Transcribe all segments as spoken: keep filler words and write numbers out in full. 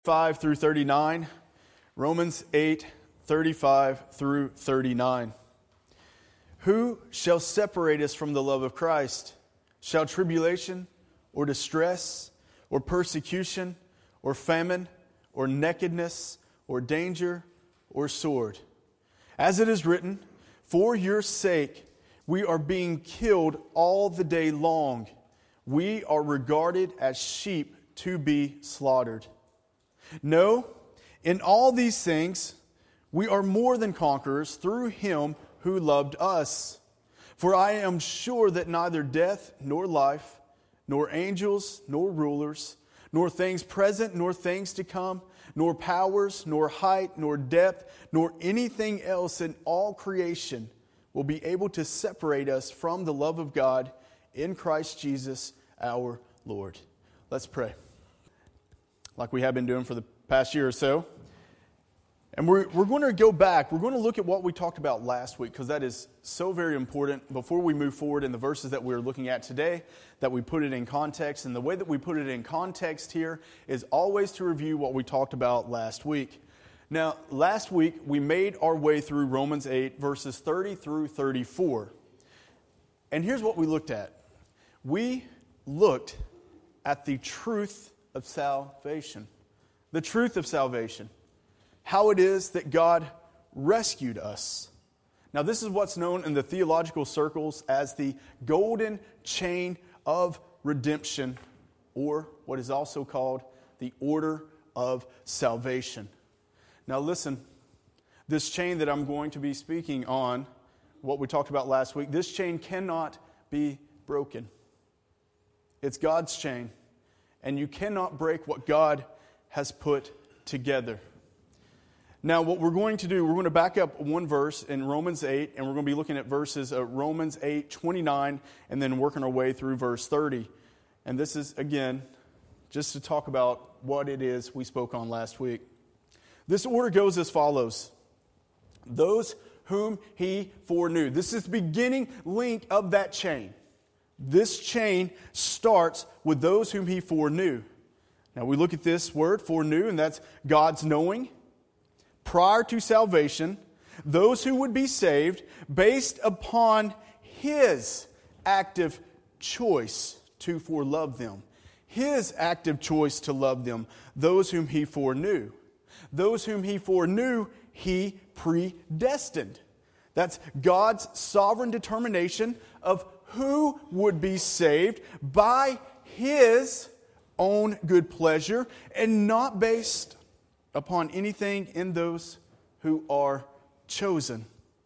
five through thirty-nine, Romans eight, thirty-five through thirty-nine. Who shall separate us from the love of Christ? Shall tribulation, or distress, or persecution, or famine, or nakedness, or danger, or sword? As it is written, for your sake we are being killed all the day long. We are regarded as sheep to be slaughtered. No, in all these things we are more than conquerors through Him who loved us. For I am sure that neither death nor life, nor angels nor rulers, nor things present nor things to come, nor powers, nor height, nor depth, nor anything else in all creation will be able to separate us from the love of God in Christ Jesus our Lord. Let's pray. Like we have been doing for the past year or so. And we're, we're going to go back. We're going to look at what we talked about last week, because that is so very important before we move forward in the verses that we're looking at today, that we put it in context. And the way that we put it in context here is always to review what we talked about last week. Now, last week we made our way through Romans eight, verses thirty through thirty-four. And here's what we looked at. We looked at the truth of salvation. The truth of salvation. How it is that God rescued us. Now, this is what's known in the theological circles as the golden chain of redemption, or what is also called the order of salvation. Now, listen, this chain that I'm going to be speaking on, what we talked about last week, this chain cannot be broken. It's God's chain, and you cannot break what God has put together. Now, what we're going to do, we're going to back up one verse in Romans eight, and we're going to be looking at verses uh, Romans eight, twenty-nine, and then working our way through verse thirty. And this is, again, just to talk about what it is we spoke on last week. This order goes as follows. Those whom He foreknew. This is the beginning link of that chain. This chain starts with those whom He foreknew. Now, we look at this word, foreknew, and that's God's knowing. Prior to salvation, those who would be saved based upon His active choice to forelove them. His active choice to love them. Those whom He foreknew. Those whom He foreknew, He predestined. That's God's sovereign determination of who would be saved by His own good pleasure and not based upon anything in those who are chosen.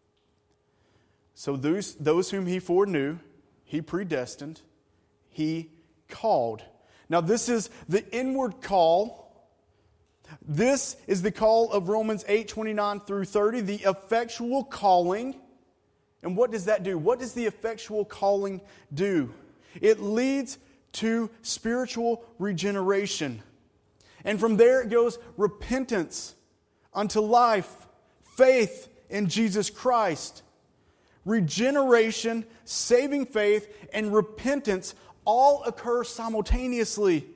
So those, those whom He foreknew, He predestined, He called. Now this is the inward call. This is the call of Romans eight, twenty-nine through thirty, the effectual calling. And what does that do? What does the effectual calling do? It leads to spiritual regeneration. And from there it goes repentance unto life, faith in Jesus Christ. Regeneration, saving faith, and repentance all occur simultaneously.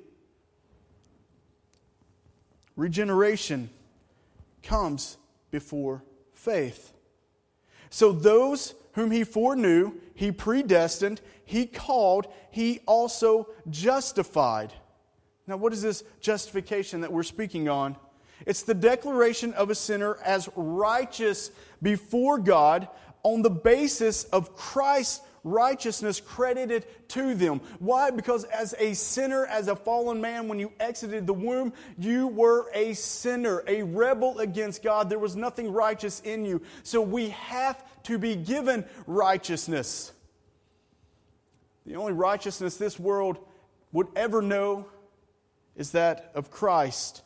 Regeneration comes before faith. So those whom He foreknew, He predestined, He called, He also justified. Now, what is this justification that we're speaking on? It's the declaration of a sinner as righteous before God on the basis of Christ's righteousness credited to them. Why? Because as a sinner, as a fallen man, when you exited the womb, you were a sinner, a rebel against God. There was nothing righteous in you. So we have to be given righteousness. The only righteousness this world would ever know is that of Christ.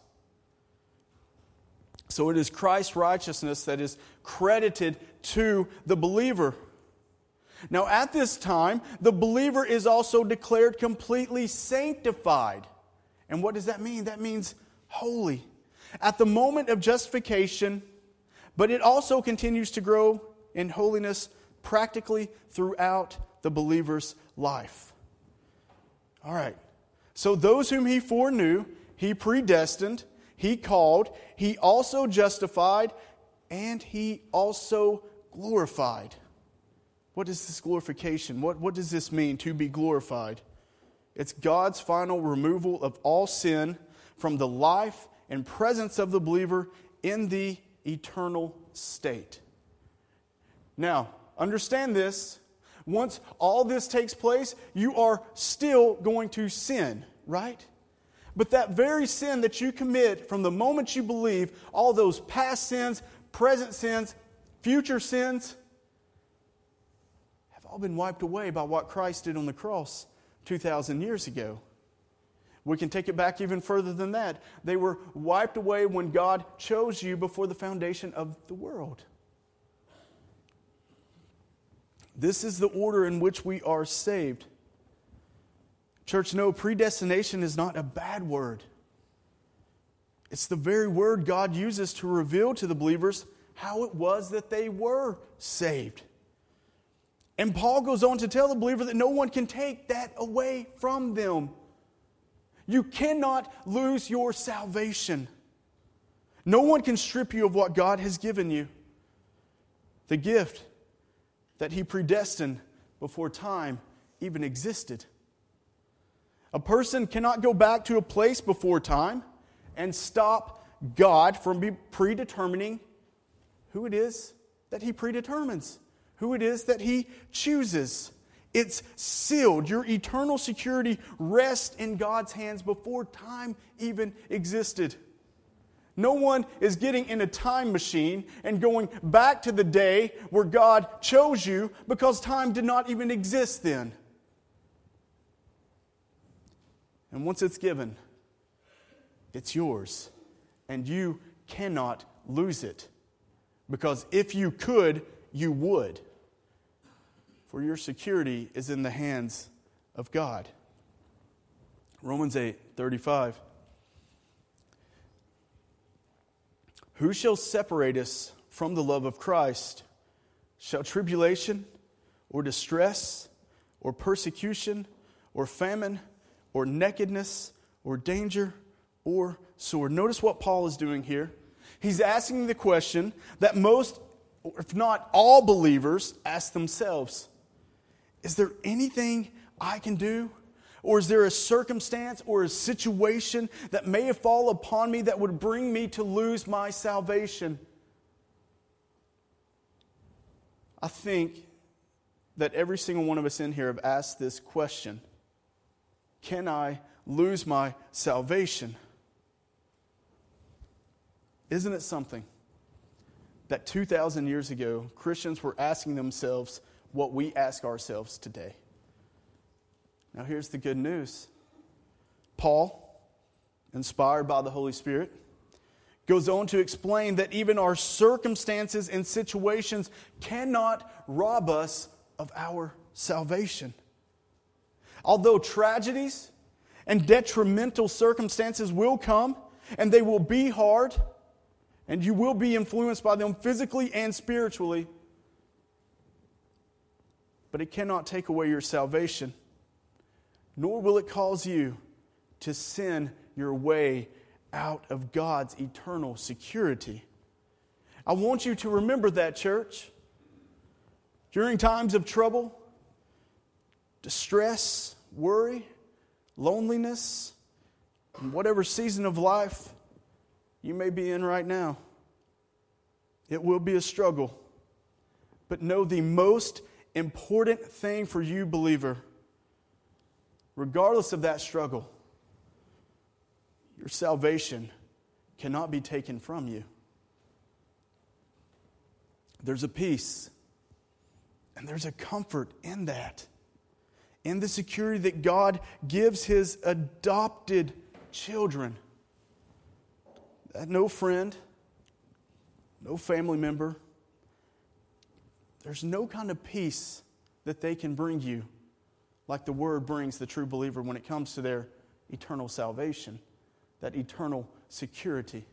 So it is Christ's righteousness that is credited to the believer. Now at this time, the believer is also declared completely sanctified. And what does that mean? That means holy. At the moment of justification, but it also continues to grow in holiness practically throughout the believer's life. All right. So those whom He foreknew, He predestined, He called, He also justified, and He also glorified. What is this glorification? What, what does this mean, to be glorified? It's God's final removal of all sin from the life and presence of the believer in the eternal state. Now, understand this. Once all this takes place, you are still going to sin, right? But that very sin that you commit from the moment you believe, all those past sins, present sins, future sins, have all been wiped away by what Christ did on the cross two thousand years ago. We can take it back even further than that. They were wiped away when God chose you before the foundation of the world. This is the order in which we are saved. Church, no, predestination is not a bad word. It's the very word God uses to reveal to the believers how it was that they were saved. And Paul goes on to tell the believer that no one can take that away from them. You cannot lose your salvation. No one can strip you of what God has given you. The gift that He predestined before time even existed. A person cannot go back to a place before time and stop God from be predetermining who it is that He predetermines, who it is that He chooses. It's sealed. Your eternal security rests in God's hands before time even existed. No one is getting in a time machine and going back to the day where God chose you, because time did not even exist then. And once it's given, it's yours. And you cannot lose it. Because if you could, you would. For your security is in the hands of God. Romans eight thirty-five. Who shall separate us from the love of Christ? Shall tribulation, or distress, or persecution, or famine, or nakedness, or danger, or sword? Notice what Paul is doing here. He's asking the question that most, if not all believers, ask themselves. Is there anything I can do? Or is there a circumstance or a situation that may have fallen upon me that would bring me to lose my salvation? I think that every single one of us in here have asked this question. Can I lose my salvation? Isn't it something that two thousand years ago, Christians were asking themselves what we ask ourselves today? Now here's the good news. Paul, inspired by the Holy Spirit, goes on to explain that even our circumstances and situations cannot rob us of our salvation. Although tragedies and detrimental circumstances will come, and they will be hard, and you will be influenced by them physically and spiritually, but it cannot take away your salvation. Nor will it cause you to sin your way out of God's eternal security. I want you to remember that, church. During times of trouble, distress, worry, loneliness, and whatever season of life you may be in right now, it will be a struggle. But know the most important thing for you, believer, regardless of that struggle, your salvation cannot be taken from you. There's a peace and there's a comfort in that, in the security that God gives His adopted children. That no friend, no family member, there's no kind of peace that they can bring you like the Word brings the true believer when it comes to their eternal salvation, that eternal security.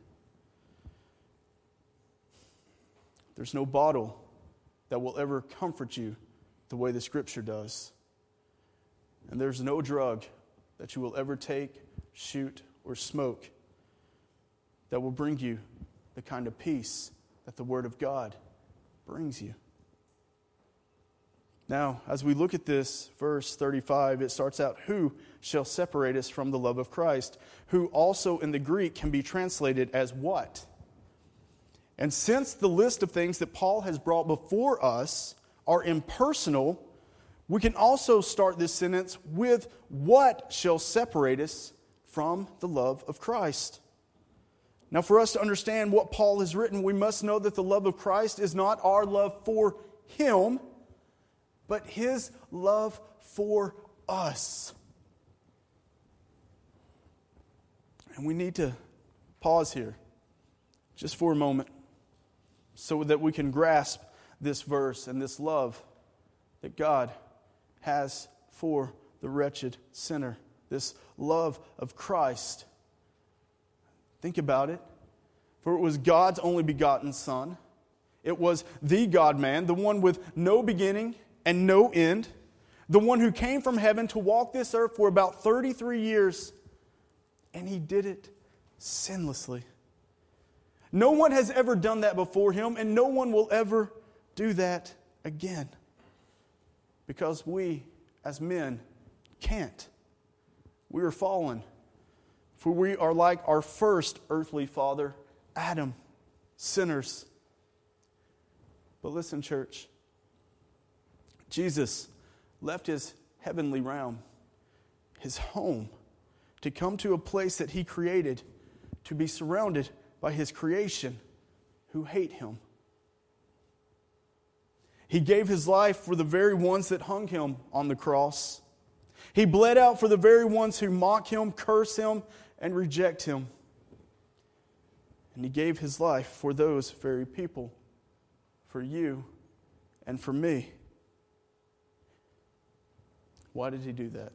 There's no bottle that will ever comfort you the way the Scripture does. And there's no drug that you will ever take, shoot, or smoke that will bring you the kind of peace that the Word of God brings you. Now, as we look at this, verse thirty-five, it starts out, who shall separate us from the love of Christ? Who also in the Greek can be translated as what? And since the list of things that Paul has brought before us are impersonal, we can also start this sentence with, what shall separate us from the love of Christ? Now, for us to understand what Paul has written, we must know that the love of Christ is not our love for Him, but His love for us. And we need to pause here just for a moment so that we can grasp this verse and this love that God has for the wretched sinner. This love of Christ. Think about it. For it was God's only begotten Son. It was the God-man, the one with no beginning and no end. The one who came from heaven to walk this earth for about thirty-three years. And He did it sinlessly. No one has ever done that before Him, and no one will ever do that again. Because we, as men, can't. We are fallen. For we are like our first earthly father, Adam, sinners. But listen, church. Jesus left His heavenly realm, His home, to come to a place that He created, to be surrounded by His creation who hate Him. He gave His life for the very ones that hung Him on the cross. He bled out for the very ones who mock Him, curse Him, and reject Him. And He gave His life for those very people, for you and for me. Why did He do that?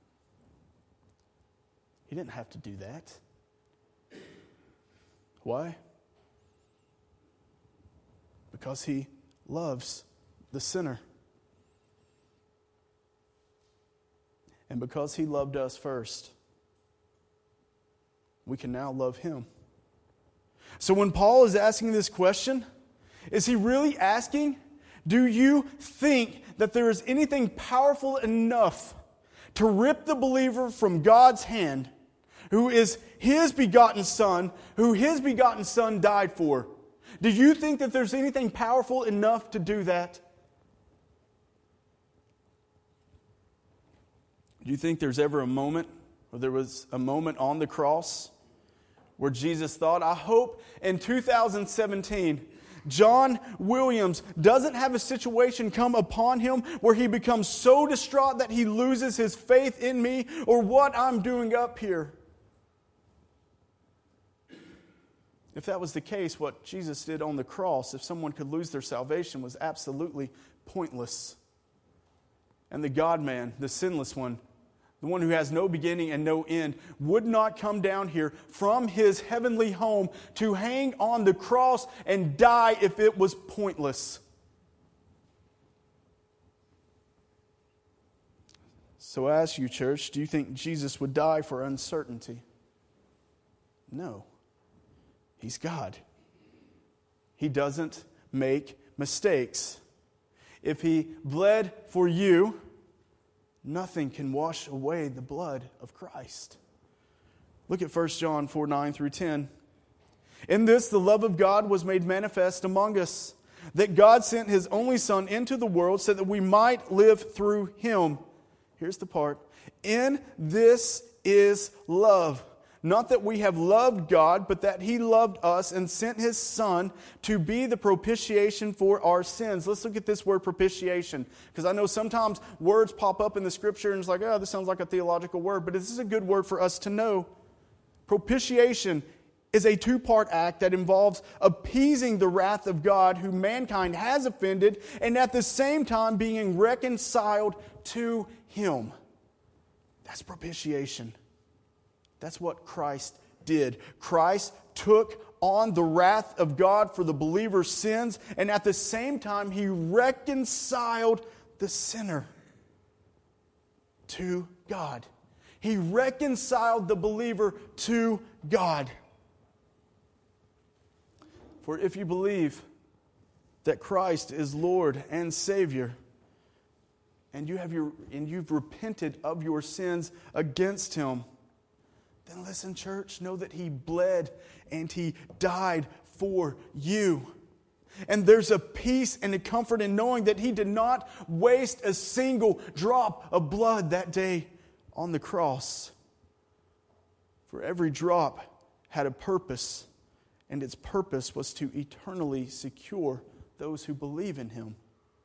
He didn't have to do that. Why? Because He loves the sinner. And because He loved us first, we can now love Him. So when Paul is asking this question, is he really asking, do you think that there is anything powerful enough to rip the believer from God's hand, who is His begotten Son, who His begotten Son died for? Do you think that there's anything powerful enough to do that? Do you think there's ever a moment, or there was a moment on the cross, where Jesus thought, I hope in two thousand seventeen, John Williams doesn't have a situation come upon him where he becomes so distraught that he loses his faith in me or what I'm doing up here? If that was the case, what Jesus did on the cross, if someone could lose their salvation, was absolutely pointless. And the God-man, the sinless one, the one who has no beginning and no end, would not come down here from His heavenly home to hang on the cross and die if it was pointless. So I ask you, church, do you think Jesus would die for uncertainty? No. He's God. He doesn't make mistakes. If He bled for you, nothing can wash away the blood of Christ. Look at First John four, nine through ten. In this, the love of God was made manifest among us, that God sent His only Son into the world so that we might live through Him. Here's the part. In this is love. Not that we have loved God, but that He loved us and sent His Son to be the propitiation for our sins. Let's look at this word propitiation, because I know sometimes words pop up in the Scripture and it's like, oh, this sounds like a theological word, but this is a good word for us to know. Propitiation is a two-part act that involves appeasing the wrath of God who mankind has offended, and at the same time being reconciled to Him. That's propitiation. That's what Christ did. Christ took on the wrath of God for the believer's sins, and at the same time, He reconciled the sinner to God. He reconciled the believer to God. For if you believe that Christ is Lord and Savior, and you have your and you've repented of your sins against Him, then listen, church, know that He bled and He died for you. And there's a peace and a comfort in knowing that He did not waste a single drop of blood that day on the cross. For every drop had a purpose, and its purpose was to eternally secure those who believe in Him.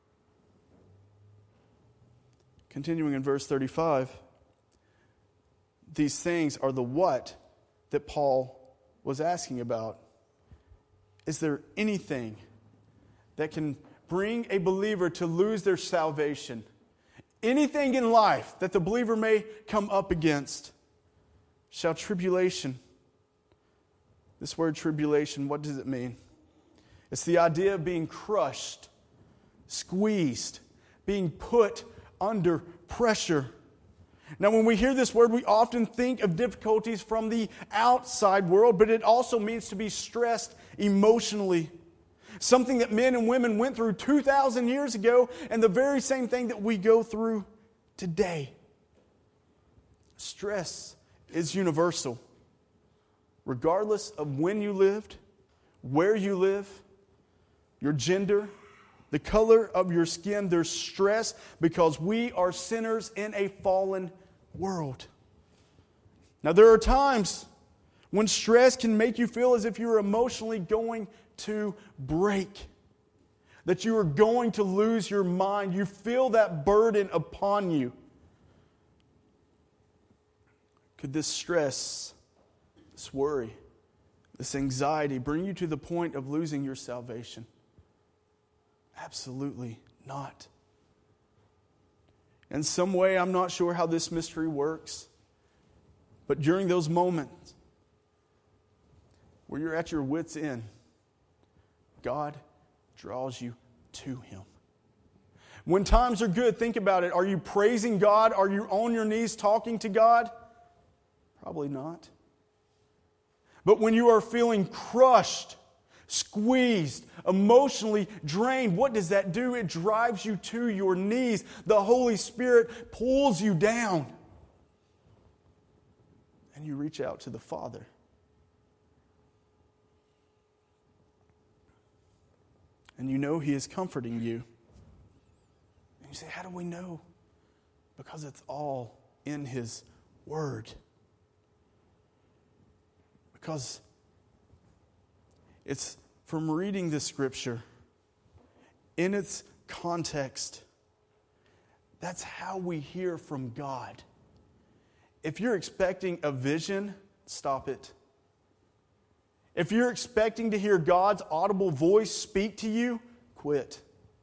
Continuing in verse thirty-five, these things are the what that Paul was asking about. Is there anything that can bring a believer to lose their salvation? Anything in life that the believer may come up against? Shall tribulation, this word tribulation, what does it mean? It's the idea of being crushed, squeezed, being put under pressure. Now, when we hear this word, we often think of difficulties from the outside world, but it also means to be stressed emotionally. Something that men and women went through two thousand years ago, and the very same thing that we go through today. Stress is universal. Regardless of when you lived, where you live, your gender, the color of your skin, there's stress because we are sinners in a fallen world. Now, there are times when stress can make you feel as if you're emotionally going to break, that you are going to lose your mind. You feel that burden upon you. Could this stress, this worry, this anxiety bring you to the point of losing your salvation? Absolutely not. In some way, I'm not sure how this mystery works, but during those moments where you're at your wit's end, God draws you to Him. When times are good, think about it. Are you praising God? Are you on your knees talking to God? Probably not. But when you are feeling crushed, squeezed, emotionally drained, what does that do? It drives you to your knees. The Holy Spirit pulls you down. And you reach out to the Father. And you know He is comforting you. And you say, how do we know? Because it's all in His Word. Because it's from reading the Scripture in its context. That's how we hear from God. If you're expecting a vision, stop it. If you're expecting to hear God's audible voice speak to you, quit.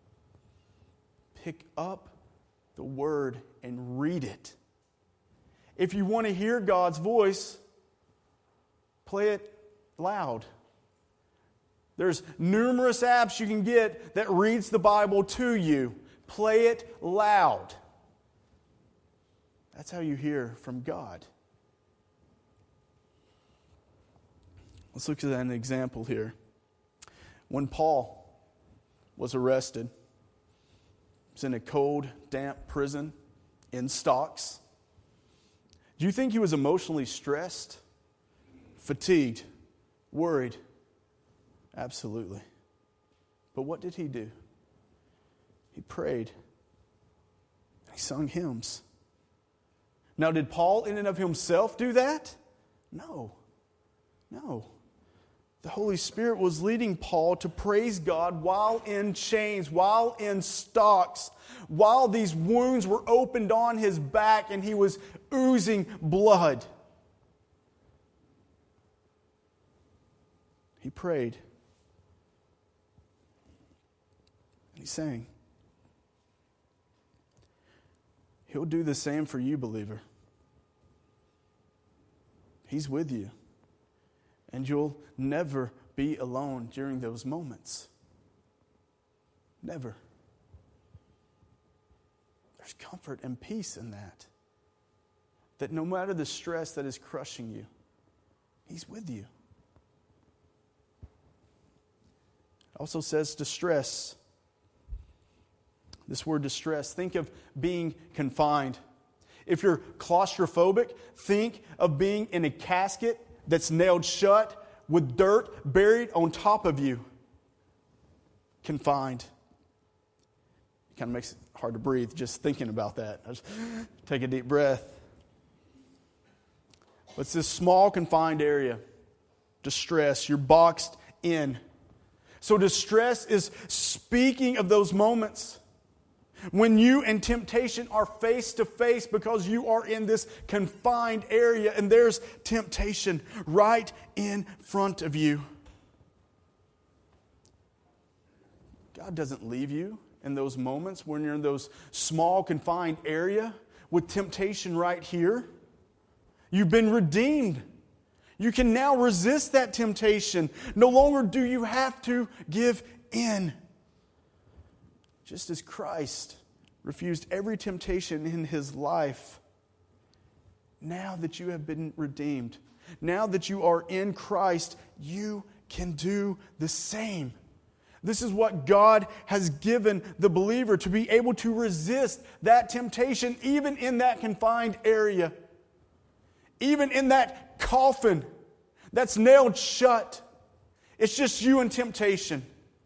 Pick up the Word and read it. If you want to hear God's voice, play it loud. There's numerous apps you can get that reads the Bible to you. Play it loud. That's how you hear from God. Let's look at an example here. When Paul was arrested, he was in a cold, damp prison in stocks. Do you think he was emotionally stressed, fatigued, worried? Absolutely. But what did he do? He prayed. He sung hymns. Now, did Paul in and of himself do that? No. No. The Holy Spirit was leading Paul to praise God while in chains, while in stocks, while these wounds were opened on his back and he was oozing blood. He prayed. And he sang. He'll do the same for you, believer. He's with you. And you'll never be alone during those moments. Never. There's comfort and peace in that. That no matter the stress that is crushing you, He's with you. It also says distress. This word distress, think of being confined. If you're claustrophobic, think of being in a casket that's nailed shut with dirt buried on top of you. Confined. It kind of makes it hard to breathe just thinking about that. I just take a deep breath. It's this small confined area. Distress. You're boxed in. So distress is speaking of those moments when you and temptation are face to face because you are in this confined area and there's temptation right in front of you. God doesn't leave you in those moments when you're in those small confined area with temptation right here. You've been redeemed. You can now resist that temptation. No longer do you have to give in. Just as Christ refused every temptation in His life, now that you have been redeemed, now that you are in Christ, you can do the same. This is what God has given the believer, to be able to resist that temptation even in that confined area, even in that coffin that's nailed shut. It's just you and temptation.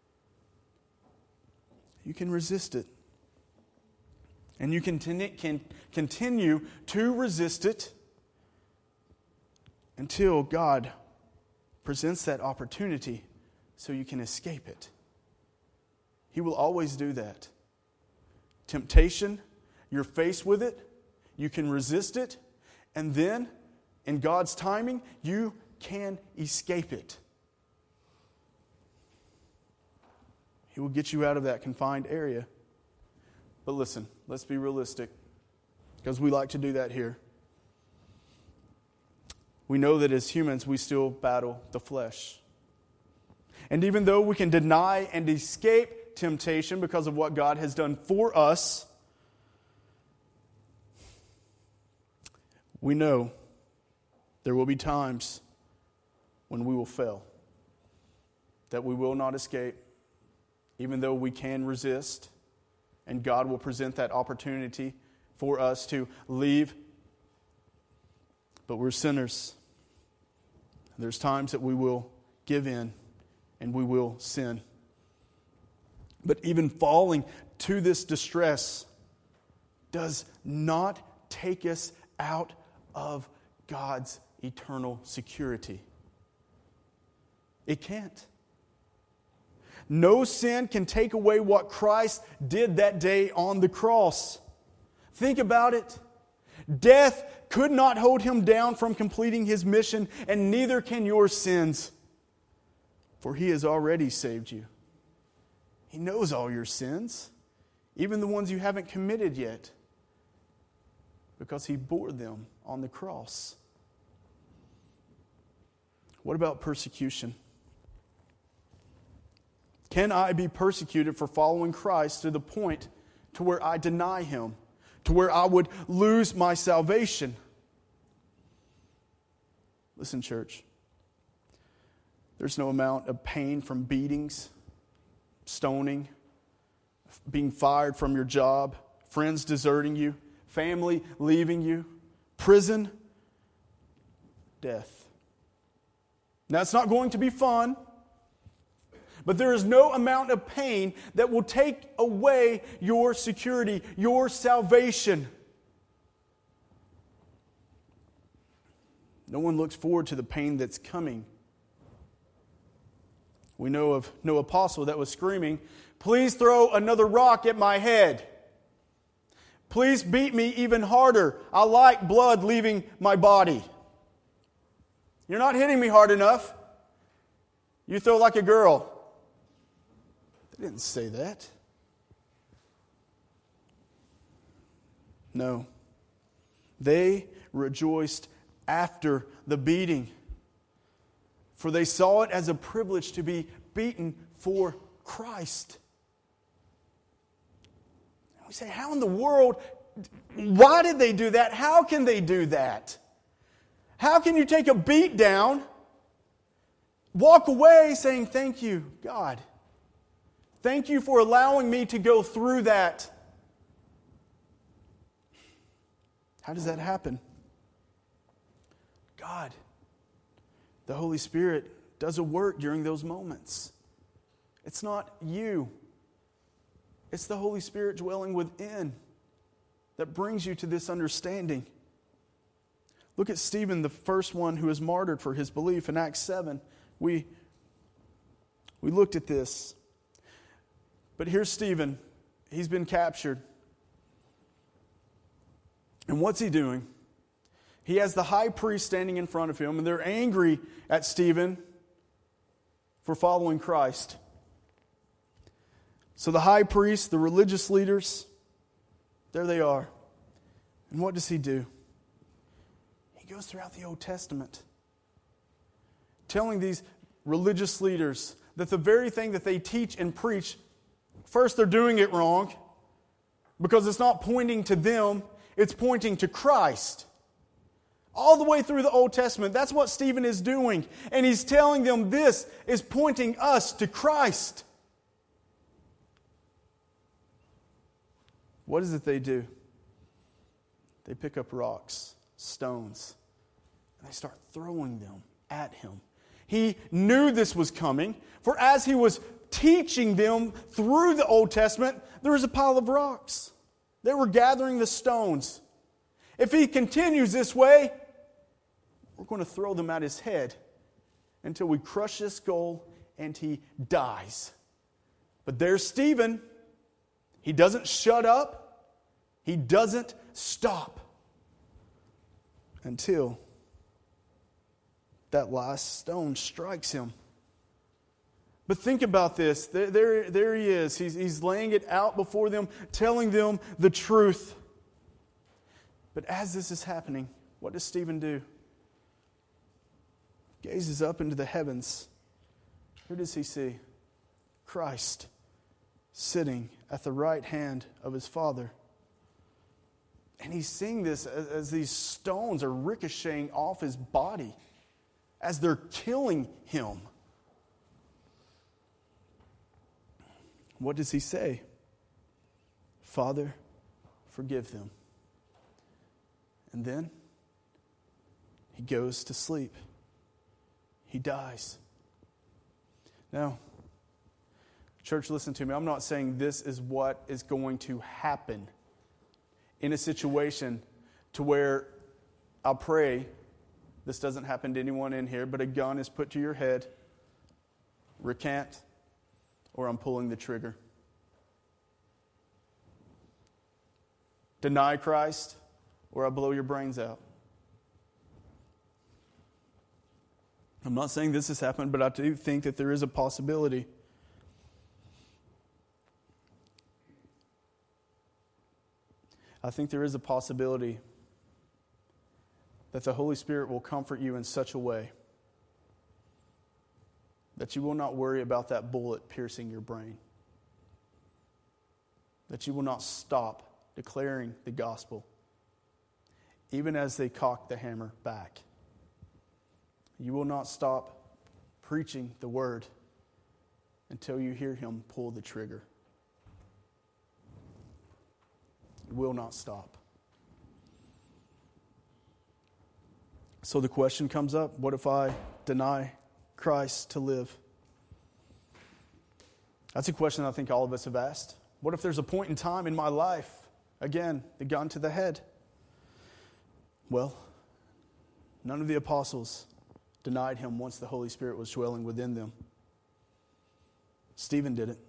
You can resist it. And you can, can continue to resist it until God presents that opportunity so you can escape it. He will always do that. Temptation, you're faced with it, you can resist it, and then, in God's timing, you can escape it. He will get you out of that confined area. But listen, let's be realistic, because we like to do that here. We know that as humans, we still battle the flesh. And even though we can deny and escape temptation because of what God has done for us, we know there will be times when we will fail, that we will not escape, even though we can resist, and God will present that opportunity for us to leave. But we're sinners. There's times that we will give in and we will sin. But even falling to this distress does not take us out of God's eternal security. It can't. No sin can take away what Christ did that day on the cross. Think about it. Death could not hold Him down from completing His mission, and neither can your sins. For He has already saved you. He knows all your sins, even the ones you haven't committed yet, because He bore them on the cross. What about persecution? Can I be persecuted for following Christ to the point to where I deny Him, to where I would lose my salvation? Listen, church. There's no amount of pain from beatings, stoning, being fired from your job, friends deserting you, family leaving you, prison, death. Now, it's not going to be fun, but there is no amount of pain that will take away your security, your salvation. No one looks forward to the pain that's coming. We know of no apostle that was screaming, "Please throw another rock at my head. Please beat me even harder. I like blood leaving my body. You're not hitting me hard enough. You throw like a girl." They didn't say that. No. They rejoiced after the beating, for they saw it as a privilege to be beaten for Christ. We say, how in the world, why did they do that? How can they do that? How can you take a beat down, walk away saying, "Thank you, God. Thank you for allowing me to go through that. How does that happen? God, the Holy Spirit, does a work during those moments. It's not you. It's the Holy Spirit dwelling within that brings you to this understanding. Look at Stephen, the first one who was martyred for his belief in Acts seven. We, we looked at this. But here's Stephen. He's been captured. And what's he doing? He has the high priest standing in front of him, and they're angry at Stephen for following Christ. So the high priest, the religious leaders, there they are. And what does he do? He goes throughout the Old Testament, telling these religious leaders that the very thing that they teach and preach, first, they're doing it wrong because it's not pointing to them, it's pointing to Christ. All the way through the Old Testament, that's what Stephen is doing. And he's telling them this is pointing us to Christ. What is it they do? They pick up rocks, stones, and they start throwing them at him. He knew this was coming, for as he was teaching them through the Old Testament, there was a pile of rocks. They were gathering the stones. If he continues this way, we're going to throw them at his head until we crush his skull and he dies. But there's Stephen. He doesn't shut up. He doesn't stop until that last stone strikes him. But think about this. There, there, there he is. He's, he's laying it out before them, telling them the truth. But as this is happening, what does Stephen do? Gazes up into the heavens. Who does he see? Christ sitting at the right hand of his Father. And he's seeing this as, as these stones are ricocheting off his body as they're killing him. What does he say? Father, forgive them. And then he goes to sleep. He dies. Now, church, listen to me. I'm not saying this is what is going to happen in a situation to where I'll pray this doesn't happen to anyone in here, but a gun is put to your head, recant, or I'm pulling the trigger. Deny Christ, or I blow your brains out. I'm not saying this has happened, but I do think that there is a possibility. I think there is a possibility that the Holy Spirit will comfort you in such a way that you will not worry about that bullet piercing your brain. That you will not stop declaring the gospel, even as they cock the hammer back. You will not stop preaching the word until you hear him pull the trigger. You will not stop. So the question comes up, what if I deny Christ to live? That's a question I think all of us have asked. What if there's a point in time in my life, again, the gun to the head? Well, none of the apostles denied him once the Holy Spirit was dwelling within them. Stephen did it.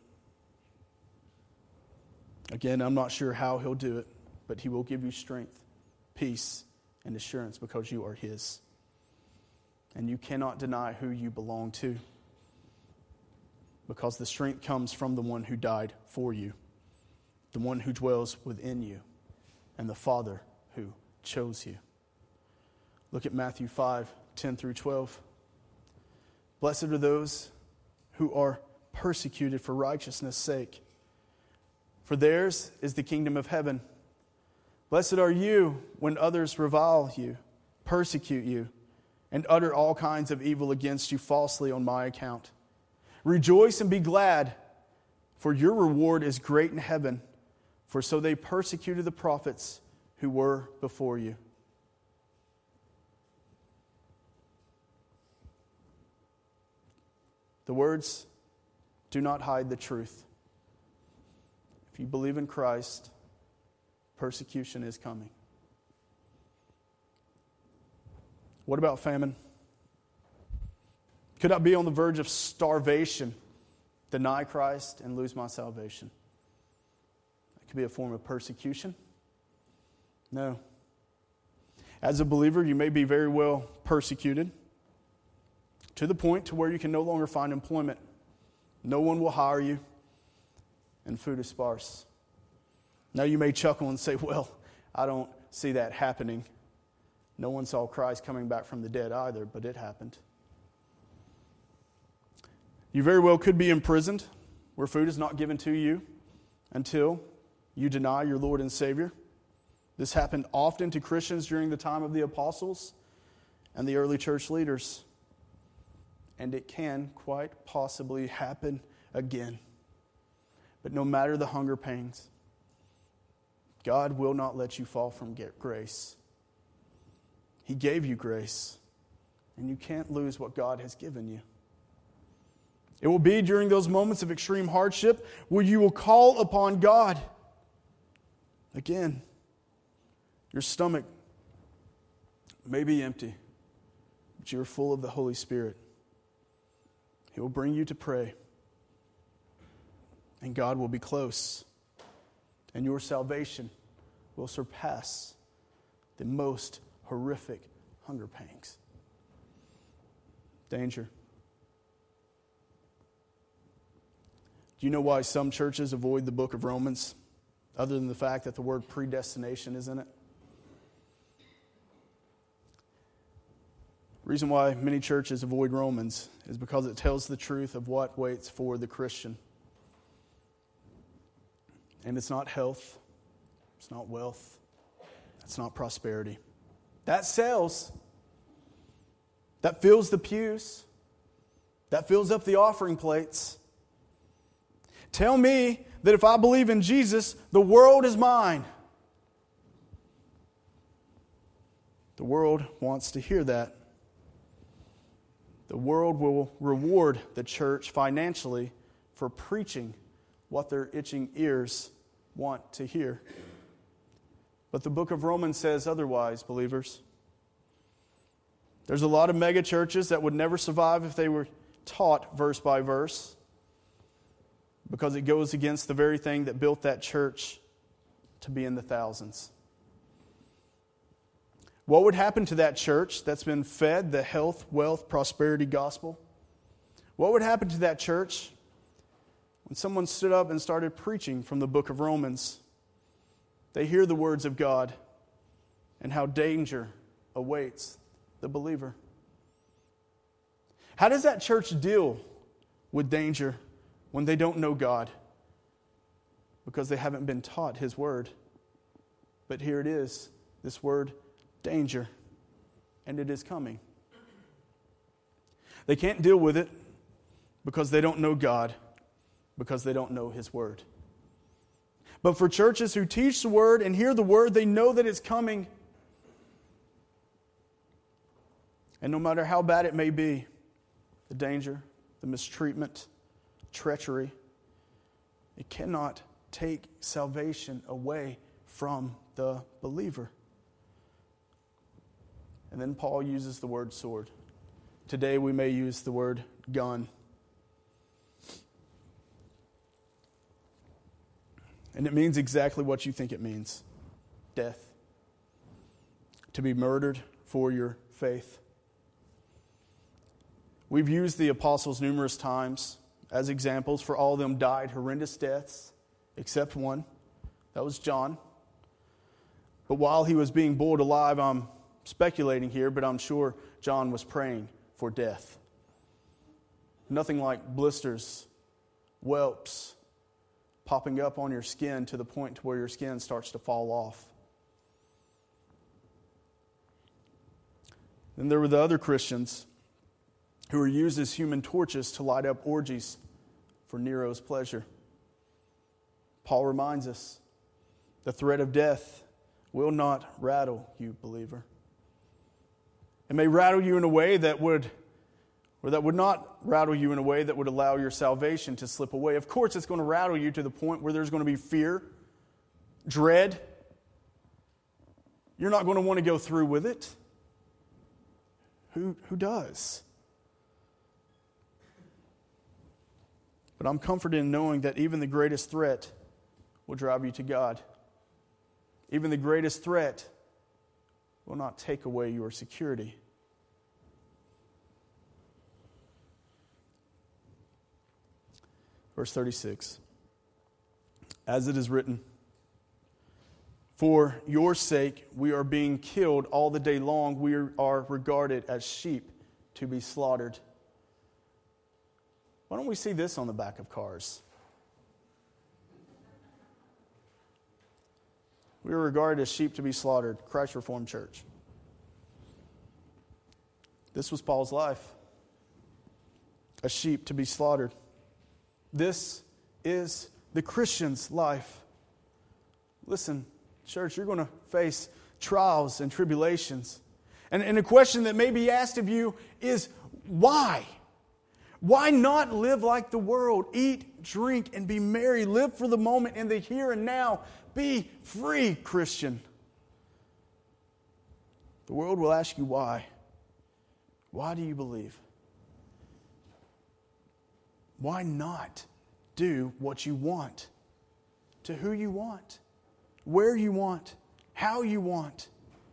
Again, I'm not sure how he'll do it, but he will give you strength, peace, and assurance because you are his. And you cannot deny who you belong to because the strength comes from the one who died for you, the one who dwells within you, and the Father who chose you. Look at Matthew five, ten through twelve. Blessed are those who are persecuted for righteousness' sake, for theirs is the kingdom of heaven. Blessed are you when others revile you, persecute you, and utter all kinds of evil against you falsely on my account. Rejoice and be glad, For your reward is great in heaven, for so they persecuted the prophets who were before you. The words do not hide the truth. If you believe in Christ, persecution is coming. What about famine? Could I be on the verge of starvation, deny Christ, and lose my salvation? It could be a form of persecution. No. As a believer, you may be very well persecuted to the point to where you can no longer find employment. No one will hire you, and food is sparse. Now you may chuckle and say, well, I don't see that happening. No one saw Christ coming back from the dead either, but it happened. You very well could be imprisoned where food is not given to you until you deny your Lord and Savior. This happened often to Christians during the time of the apostles and the early church leaders. And it can quite possibly happen again. But no matter the hunger pains, God will not let you fall from grace. He gave you grace, and you can't lose what God has given you. It will be during those moments of extreme hardship where you will call upon God. Again, your stomach may be empty, but you're full of the Holy Spirit. He will bring you to pray, and God will be close, and your salvation will surpass the most horrific hunger pangs. Danger. Do you know why some churches avoid the book of Romans, other than the fact that the word predestination is in it? The reason why many churches avoid Romans is because it tells the truth of what waits for the Christian. And it's not health, it's not wealth, it's not prosperity. That sells, that fills the pews, that fills up the offering plates. Tell me that if I believe in Jesus, the world is mine. The world wants to hear that. The world will reward the church financially for preaching what their itching ears want to hear. But the book of Romans says otherwise, believers. There's a lot of mega churches that would never survive if they were taught verse by verse, because it goes against the very thing that built that church to be in the thousands. What would happen to that church that's been fed the health, wealth, prosperity gospel? What would happen to that church when someone stood up and started preaching from the book of Romans? They hear the words of God and how danger awaits the believer. How does that church deal with danger when they don't know God? Because they haven't been taught His word. But here it is, this word, danger, and it is coming. They can't deal with it because they don't know God, because they don't know His word. But for churches who teach the word and hear the word, they know that it's coming. And no matter how bad it may be, the danger, the mistreatment, treachery, it cannot take salvation away from the believer. And then Paul uses the word sword. Today we may use the word gun. And it means exactly what you think it means. Death. To be murdered for your faith. We've used the apostles numerous times as examples, for all of them died horrendous deaths, except one. That was John. But while he was being boiled alive, I'm speculating here, but I'm sure John was praying for death. Nothing like blisters, whelps, popping up on your skin to the point to where your skin starts to fall off. Then there were the other Christians who were used as human torches to light up orgies for Nero's pleasure. Paul reminds us, the threat of death will not rattle you, believer. It may rattle you in a way that would, or that would not rattle you in a way that would allow your salvation to slip away. Of course, it's going to rattle you to the point where there's going to be fear, dread. You're not going to want to go through with it. Who, who does? But I'm comforted in knowing that even the greatest threat will drive you to God. Even the greatest threat will not take away your security. Verse thirty-six. As it is written, for your sake we are being killed all the day long. We are regarded as sheep to be slaughtered. Why don't we see this on the back of cars? We are regarded as sheep to be slaughtered. Christ Reformed Church. This was Paul's life. A sheep to be slaughtered. This is the Christian's life. Listen, church, you're going to face trials and tribulations. And, and a question that may be asked of you is, why? Why not live like the world? Eat, drink, and be merry. Live for the moment in the here and now. Be free, Christian. The world will ask you why. Why do you believe? Why not do what you want? To who you want? Where you want? How you want?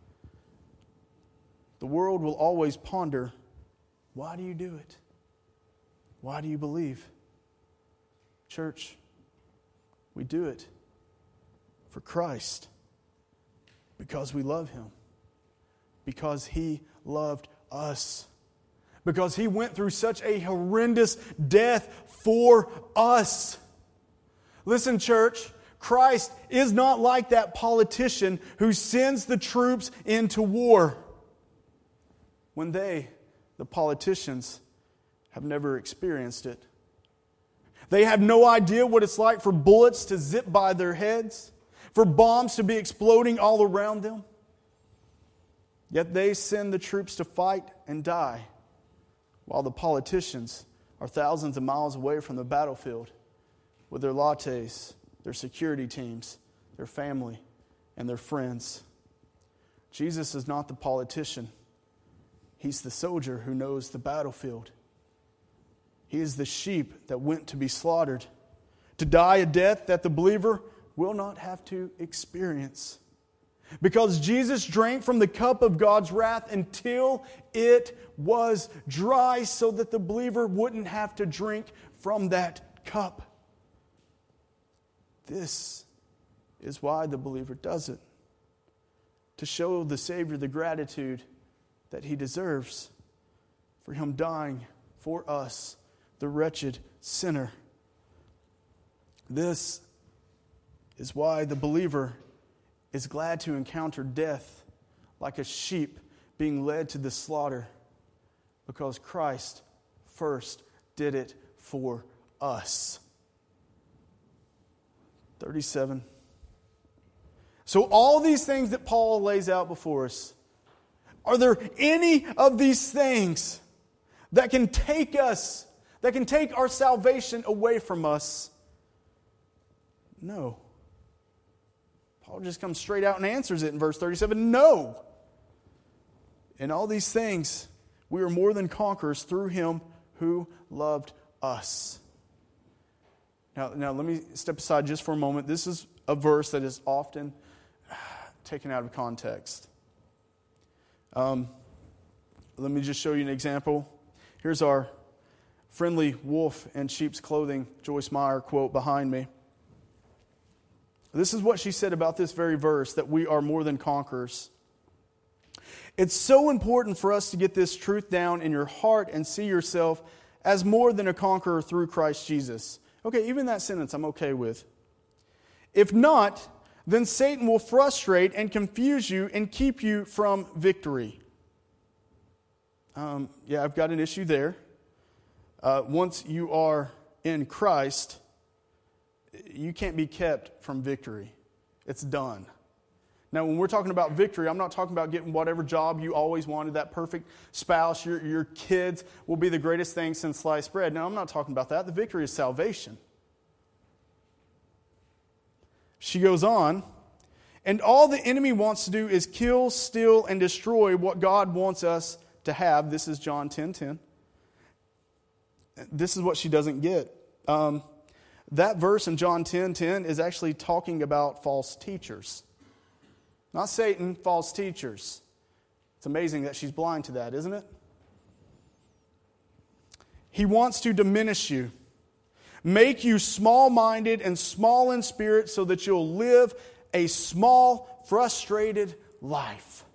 The world will always ponder, why do you do it? Why do you believe? Church, we do it for Christ, because we love Him, because He loved us, because He went through such a horrendous death for us. Listen, church, Christ is not like that politician who sends the troops into war when they, the politicians, have never experienced it. They have no idea what it's like for bullets to zip by their heads, for bombs to be exploding all around them. Yet they send the troops to fight and die, while the politicians are thousands of miles away from the battlefield with their lattes, their security teams, their family, and their friends. Jesus is not the politician. He's the soldier who knows the battlefield. He is the sheep that went to be slaughtered, to die a death that the believer will not have to experience. Because Jesus drank from the cup of God's wrath until it was dry, so that the believer wouldn't have to drink from that cup. This is why the believer does it. To show the Savior the gratitude that He deserves for Him dying for us, the wretched sinner. This is why the believer is glad to encounter death like a sheep being led to the slaughter, because Christ first did it for us. thirty-seven. So all these things that Paul lays out before us, are there any of these things that can take us, that can take our salvation away from us? No. Paul just comes straight out and answers it in verse thirty-seven. No. In all these things, we are more than conquerors through Him who loved us. Now, now let me step aside just for a moment. This is a verse that is often taken out of context. Um, let me just show you an example. Here's our friendly wolf in sheep's clothing, Joyce Meyer quote behind me. This is what she said about this very verse, that we are more than conquerors. It's so important for us to get this truth down in your heart and see yourself as more than a conqueror through Christ Jesus. Okay, even that sentence I'm okay with. If not, then Satan will frustrate and confuse you and keep you from victory. Um, yeah, I've got an issue there. Uh, once you are in Christ, you can't be kept from victory. It's done. Now, when we're talking about victory, I'm not talking about getting whatever job you always wanted, that perfect spouse, your, your kids will be the greatest thing since sliced bread. No, I'm not talking about that. The victory is salvation. She goes on, and all the enemy wants to do is kill, steal, and destroy what God wants us to have. This is John ten ten. This is what she doesn't get. Um, that verse in John ten ten is actually talking about false teachers. Not Satan, false teachers. It's amazing that she's blind to that, isn't it? He wants to diminish you, make you small-minded and small in spirit so that you'll live a small, frustrated life.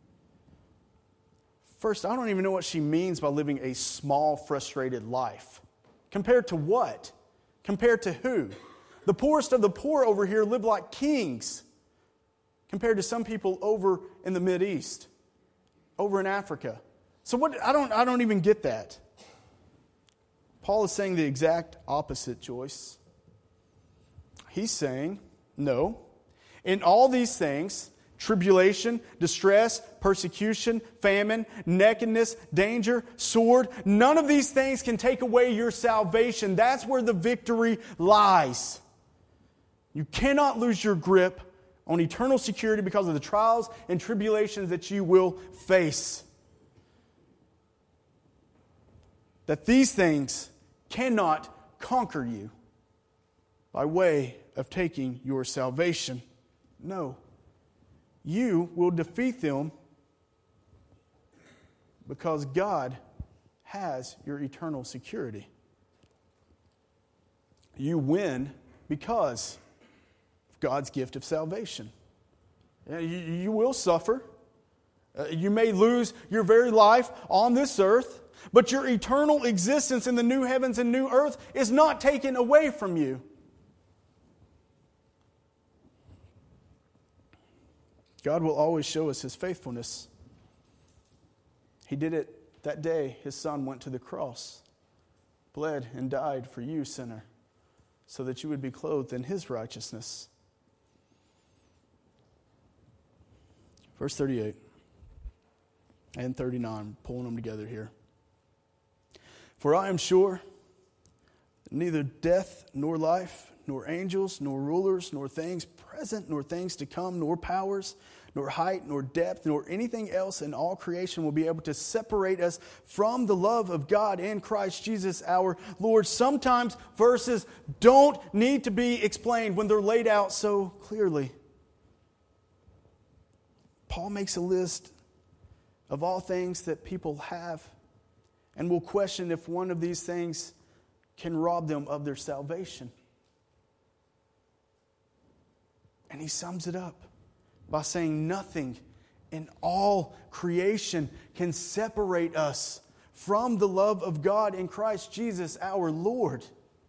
First, I don't even know what she means by living a small, frustrated life. Compared to what? Compared to who? The poorest of the poor over here live like kings compared to some people over in the Mideast, over in Africa. So what? I don't, I don't even get that. Paul is saying the exact opposite, Joyce. He's saying, no, in all these things, tribulation, distress, persecution, famine, nakedness, danger, sword, none of these things can take away your salvation. That's where the victory lies. You cannot lose your grip on eternal security because of the trials and tribulations that you will face. That these things cannot conquer you by way of taking your salvation. No. You will defeat them because God has your eternal security. You win because of God's gift of salvation. You, you will suffer. Uh, you may lose your very life on this earth, but your eternal existence in the new heavens and new earth is not taken away from you. God will always show us His faithfulness. He did it that day His Son went to the cross, bled and died for you, sinner, so that you would be clothed in His righteousness. Verse thirty-eight and thirty-nine, pulling them together here. For I am sure that neither death nor life, nor angels, nor rulers, nor things present, nor things to come, nor powers, nor height, nor depth, nor anything else in all creation will be able to separate us from the love of God in Christ Jesus our Lord. Sometimes verses don't need to be explained when they're laid out so clearly. Paul makes a list of all things that people have and will question if one of these things can rob them of their salvation. And he sums it up by saying nothing in all creation can separate us from the love of God in Christ Jesus our Lord.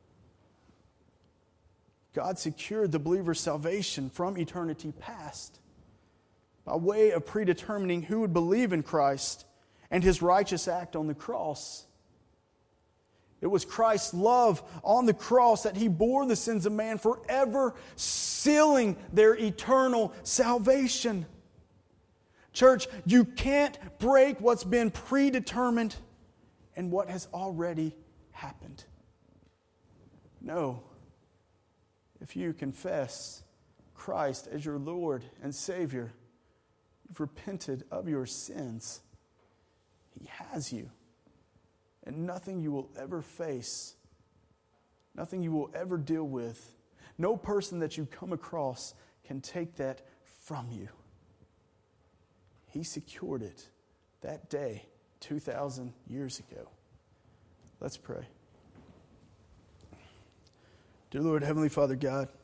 God secured the believer's salvation from eternity past by way of predetermining who would believe in Christ and His righteous act on the cross. It was Christ's love on the cross that He bore the sins of man, forever sealing their eternal salvation. Church, you can't break what's been predetermined and what has already happened. No. If you confess Christ as your Lord and Savior, you've repented of your sins, He has you. And nothing you will ever face, nothing you will ever deal with, no person that you come across can take that from you. He secured it that day two thousand years ago. Let's pray. Dear Lord, Heavenly Father God,